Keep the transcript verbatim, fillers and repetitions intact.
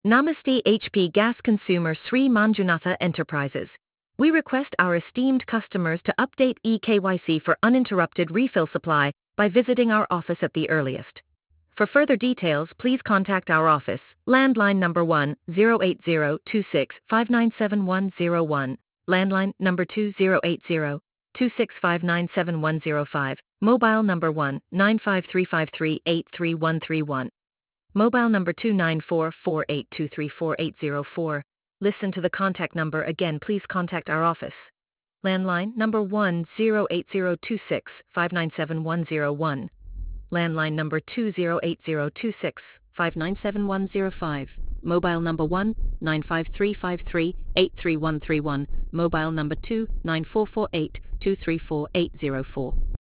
Namaste H P Gas Consumer Sri Manjunatha Enterprises. We request our esteemed customers to update E K Y C for uninterrupted refill supply by visiting our office at the earliest. For further details, please contact our office, landline number one zero eight zero two six five nine seven one zero one, landline number two zero eight zero two six five nine seven one zero five, mobile number one nine five three five three eight three one three one. Mobile number two nine four four eight two three four eight zero four. Listen to the contact number again, please contact our office. Landline number one zero eight zero two six five nine seven one zero one. Landline number two zero eight zero two six five nine seven one zero five. Mobile number one nine five three five three eight three one three one. Mobile number two nine four four eight two three four eight zero four.